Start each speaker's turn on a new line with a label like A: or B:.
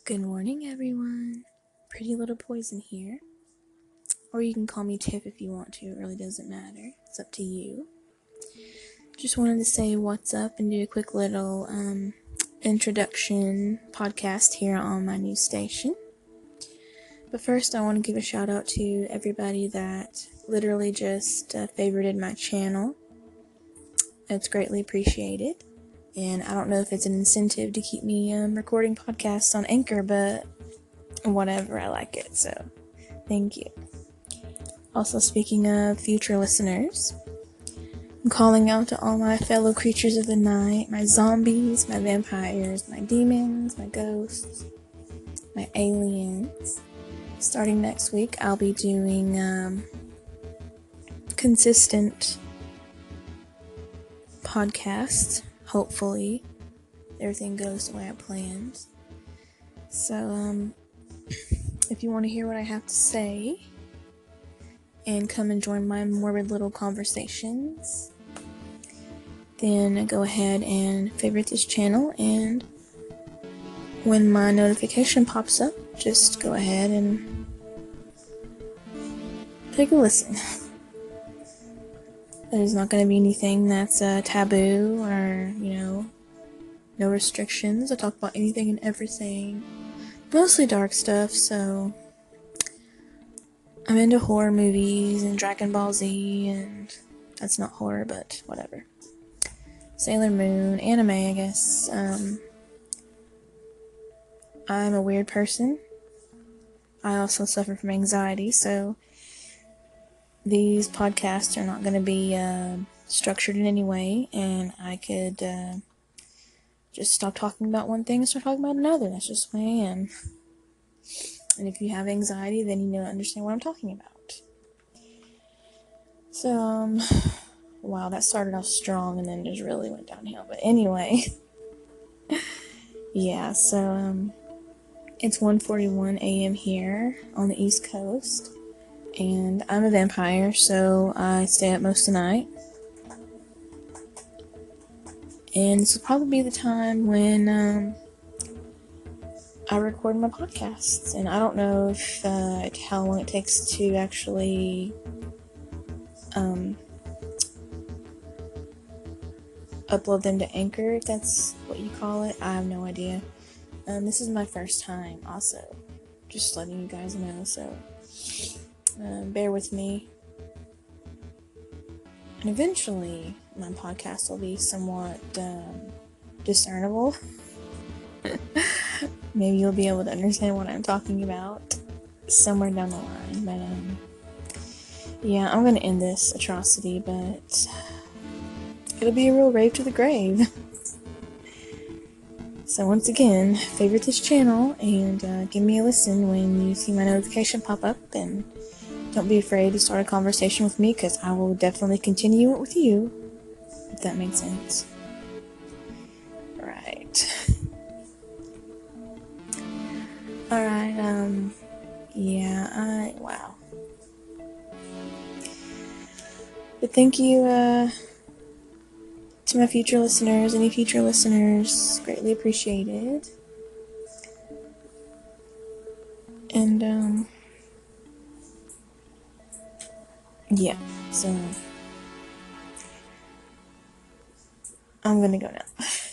A: Good morning, everyone. Pretty Little Poison here. Or you can call me Tiff if you want to. It really doesn't matter. It's up to you. Just wanted to say what's up and do a quick little introduction podcast here on my new station. But first, I want to give a shout out to everybody that literally just favorited my channel. It's greatly appreciated. And I don't know if it's an incentive to keep me recording podcasts on Anchor, but whatever, I like it, so thank you. Also, speaking of future listeners, I'm calling out to all my fellow creatures of the night, my zombies, my vampires, my demons, my ghosts, my aliens. Starting next week, I'll be doing consistent podcasts, hopefully. Everything goes the way I planned. So, if you want to hear what I have to say and come and join my morbid little conversations, then go ahead and favorite this channel, and when my notification pops up, just go ahead and take a listen. There's not going to be anything that's taboo or, no restrictions. I talk about anything and everything. Mostly dark stuff, so I'm into horror movies and Dragon Ball Z, and that's not horror, but whatever. Sailor Moon, anime, I guess. I'm a weird person. I also suffer from anxiety, so these podcasts are not going to be structured in any way, and I could just stop talking about one thing and start talking about another. That's just the way I am. And if you have anxiety, then you understand what I'm talking about. So, wow, that started off strong and then just really went downhill. But anyway, yeah, so, it's 1:41 a.m. here on the East Coast, and I'm a vampire, so I stay up most of the night. And this will probably be the time when I record my podcasts, and I don't know if how long it takes to actually upload them to Anchor, if that's what you call it. I have no idea. This is my first time, also, just letting you guys know, so bear with me. And eventually, my podcast will be somewhat discernible. Maybe you'll be able to understand what I'm talking about somewhere down the line, but yeah, I'm gonna end this atrocity, but it'll be a real rave to the grave. So once again, favorite this channel and give me a listen when you see my notification pop up, and don't be afraid to start a conversation with me, because I will definitely continue it with you, if that makes sense. Right. Alright, yeah, wow. But thank you, to my future listeners, any future listeners, greatly appreciated. And, yeah, so I'm gonna go now.